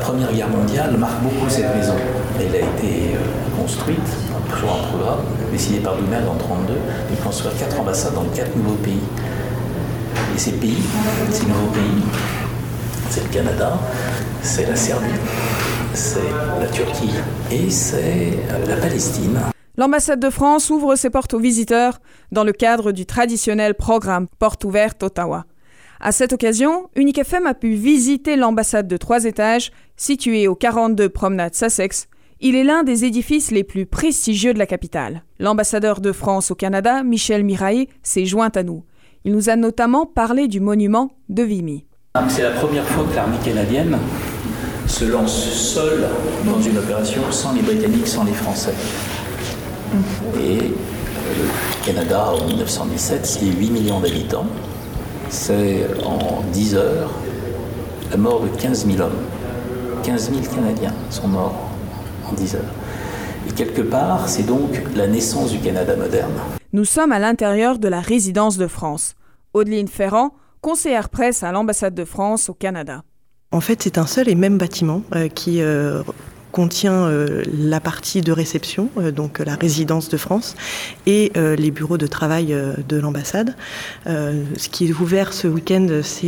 Première Guerre mondiale marque beaucoup cette maison. Elle a été construite sur un programme décidé par Doumergue en 1932 de construire 4 ambassades dans 4 nouveaux pays. Et ces nouveaux pays, c'est le Canada, c'est la Serbie, c'est la Turquie et c'est la Palestine. L'ambassade de France ouvre ses portes aux visiteurs dans le cadre du traditionnel programme Porte ouverte Ottawa. À cette occasion, Unique FM a pu visiter l'ambassade de 3 étages, située au 42 Promenade Sussex. Il est l'un des édifices les plus prestigieux de la capitale. L'ambassadeur de France au Canada, Michel Miraillet, s'est joint à nous. Il nous a notamment parlé du monument de Vimy. C'est la première fois que l'armée canadienne se lance seule dans une opération sans les Britanniques, sans les Français. Et le Canada, en 1917, c'est 8 millions d'habitants. C'est en 10 heures la mort de 15 000 hommes. 15 000 Canadiens sont morts en 10 heures. Et quelque part, c'est donc la naissance du Canada moderne. Nous sommes à l'intérieur de la résidence de France. Audeline Ferrand, conseillère presse à l'ambassade de France au Canada. En fait, c'est un seul et même bâtiment qui contient la partie de réception, donc la résidence de France, et les bureaux de travail de l'ambassade. Ce qui est ouvert ce week-end,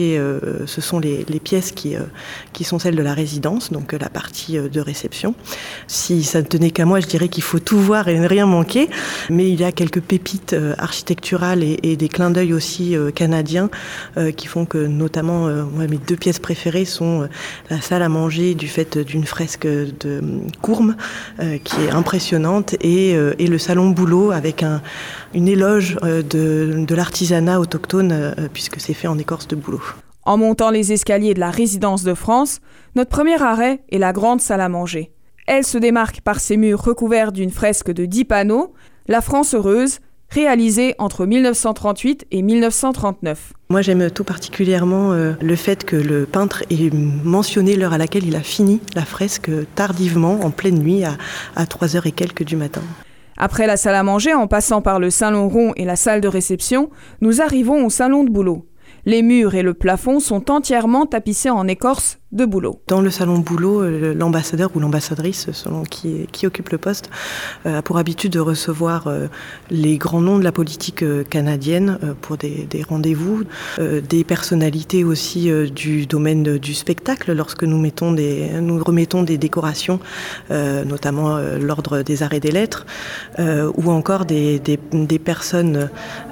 ce sont les pièces qui sont celles de la résidence, donc la partie de réception. Si ça ne tenait qu'à moi, je dirais qu'il faut tout voir et ne rien manquer, mais il y a quelques pépites architecturales et des clins d'œil aussi canadiens qui font que notamment mes 2 pièces préférées sont la salle à manger du fait d'une fresque de Courme qui est impressionnante et le salon boulot avec une éloge de l'artisanat autochtone puisque c'est fait en écorce de bouleau. En montant les escaliers de la résidence de France, notre premier arrêt est la grande salle à manger. Elle se démarque par ses murs recouverts d'une fresque de 10 panneaux, La France heureuse, réalisée entre 1938 et 1939. Moi, j'aime tout particulièrement le fait que le peintre ait mentionné l'heure à laquelle il a fini la fresque tardivement, en pleine nuit, à 3h et quelques du matin. Après la salle à manger, en passant par le salon rond et la salle de réception, nous arrivons au salon de boulot. Les murs et le plafond sont entièrement tapissés en écorce de bouleau. Dans le salon boulot, l'ambassadeur ou l'ambassadrice, selon qui occupe le poste, a pour habitude de recevoir les grands noms de la politique canadienne pour des rendez-vous, des personnalités aussi du domaine du spectacle lorsque nous remettons des décorations, notamment l'ordre des arts et des lettres, ou encore des personnes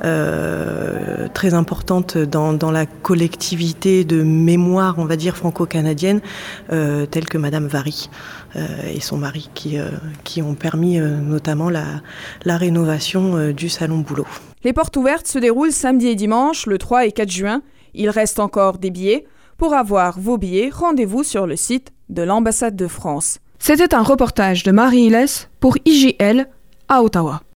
très importantes dans la collectivité de mémoire, on va dire, franco-canadienne, telles que Madame Vary et son mari, qui ont permis notamment la rénovation du salon boulot. Les portes ouvertes se déroulent samedi et dimanche, le 3 et 4 juin. Il reste encore des billets. Pour avoir vos billets, rendez-vous sur le site de l'ambassade de France. C'était un reportage de Marie Hilès pour IGL à Ottawa.